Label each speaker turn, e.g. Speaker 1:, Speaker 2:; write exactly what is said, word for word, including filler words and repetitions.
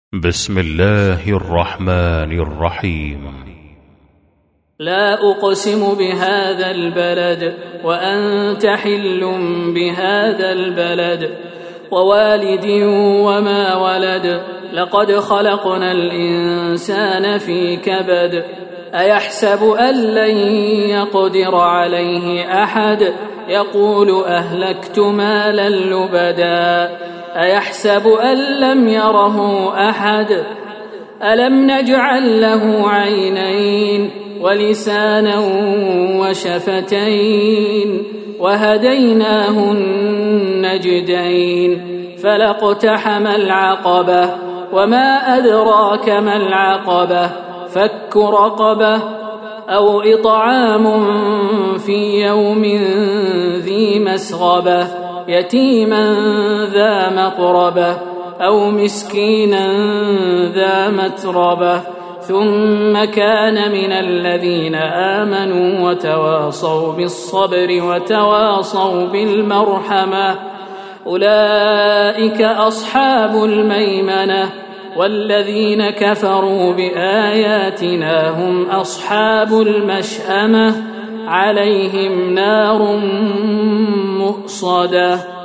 Speaker 1: بسم الله الرحمن الرحيم.
Speaker 2: لا أقسم بهذا البلد وأنت حل بهذا البلد ووالد وما ولد لقد خلقنا الإنسان في كبد أيحسب أن لن يقدر عليه أحد يقول أهلكت مالا لبدا أيحسب أن لم يره أحد ألم نجعل له عينين ولسانا وشفتين وهديناه النجدين فلاقتحم العقبة وما أدراك ما العقبة فك رقبة أو إطعام في يوم ذي مسغبة يتيما ذا مقربة أو مسكينا ذا متربة ثم كان من الذين آمنوا وتواصوا بالصبر وتواصوا بالمرحمة أولئك أصحاب الميمنة والذين كفروا بآياتنا هم أصحاب المشأمة عليهم نار مؤصدة.